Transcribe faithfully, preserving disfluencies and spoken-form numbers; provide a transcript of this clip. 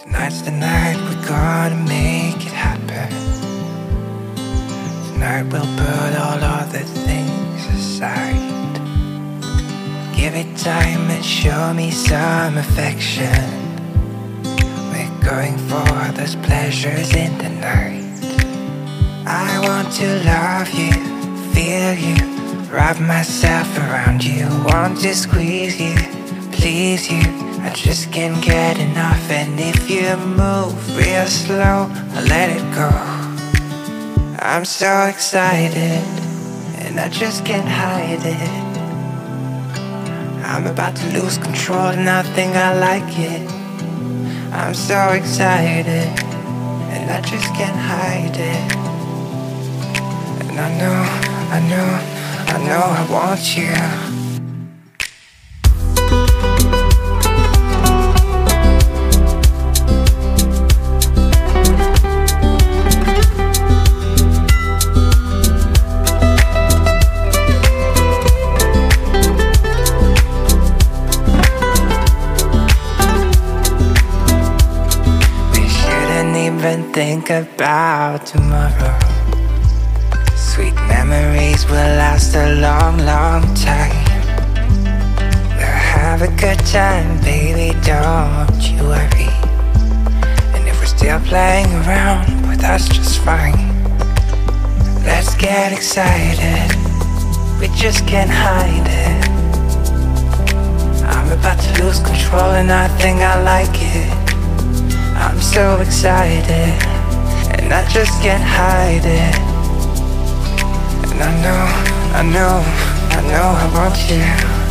Tonight's the night we're gonna make it happen. Tonight we'll put all other things aside. Give it time and show me some affection. We're going for those pleasures in the night. I want to love you, feel you, wrap myself around you. Want to squeeze you, please you, I just can't get enough. And if you move real slow, I'll let it go. I'm so excited, and I just can't hide it. I'm about to lose control and I think I like it. I'm so excited, and I just can't hide it. And I know, I know, I know I want you. Even think about tomorrow. Sweet memories will last a long, long time. We'll have a good time, baby, don't you worry. And if we're still playing around, well, that's just fine. Let's get excited, we just can't hide it. I'm about to lose control and I think I like it. I'm so excited, and I just can't hide it. And I know, I know, I know I want you.